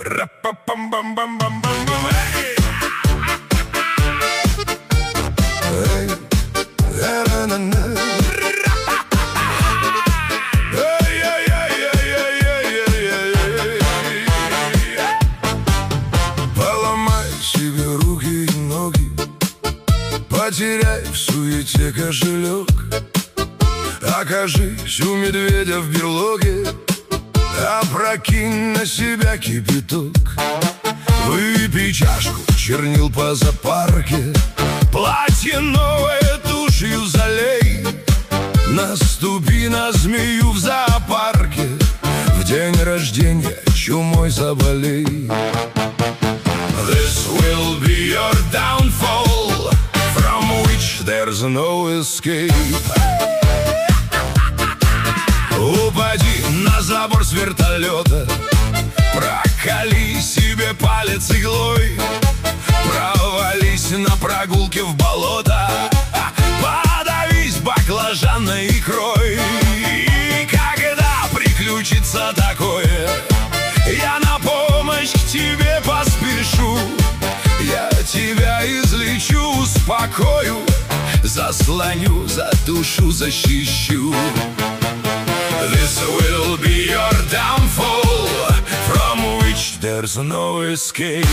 Поломай себе руки и ноги, потеряй в суете кошелек, окажись у медведя в берлоге, опрокинь на себя кипяток. Выпей чашку чернил по зоопарке, платье новое тушью залей, наступи на змею в зоопарке, в день рождения чумой заболей. This will be your downfall, from which there's no escape. Упади на забор с вертолета, проколи себе палец иглой, провались на прогулке в болото, подавись баклажанной икрой. И когда приключится такое, я на помощь к тебе поспешу, я тебя излечу, успокою, заслоню, затушу, защищу. This will be your downfall, from which there's no escape.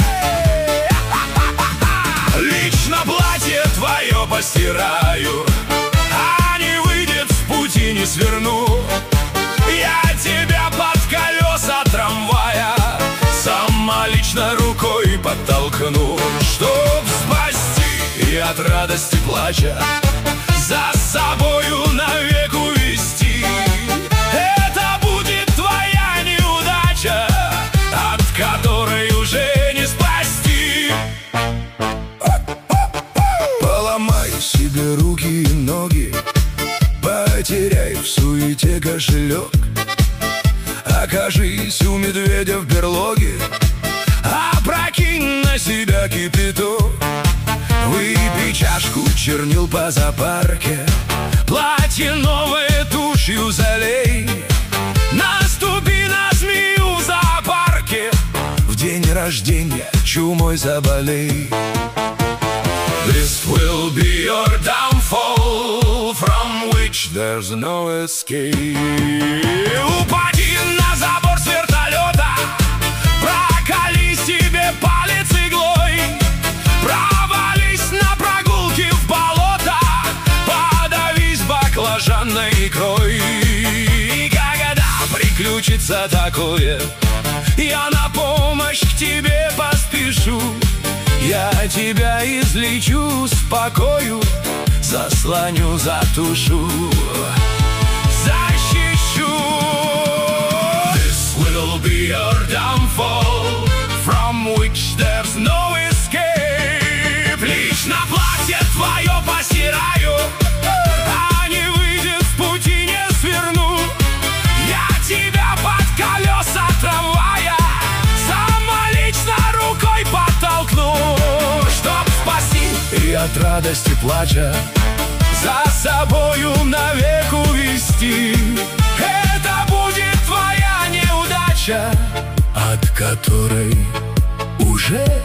Лично платье твое постираю, а не выйдет в пути, не сверну. Я тебя под колеса трамвая самолично рукой подтолкну, чтоб спасти и от радости плача за собою навек увести. Это будет твоя неудача, от которой уже не спасти. Поломай себе руки и ноги, потеряй в суете кошелек, окажись у медведя в берлоге, опрокинь на себя кипяток. Выпей чашку чернил по зоопарке, платье новое тушью залей, наступи на змею в зоопарке, в день рождения чумой заболей. This will be your downfall, from which there's no escape. Упади на забор с вертолета, проколи себе палец иглой, провались на прогулке в болото, подавись баклажанной икрой. И когда приключится такое, я на помощь к тебе поспешу, я тебя излечу, успокою, заслоню, затушу, защищу. This will be your downfall, from which there's no escape. Лично платье твое постираю, а не выйдет в пути, не сверну. Я тебя под колеса трамвая самолично рукой подтолкну, чтоб спасти и от радости плача за собою навек увести. Это будет твоя неудача, от которой уже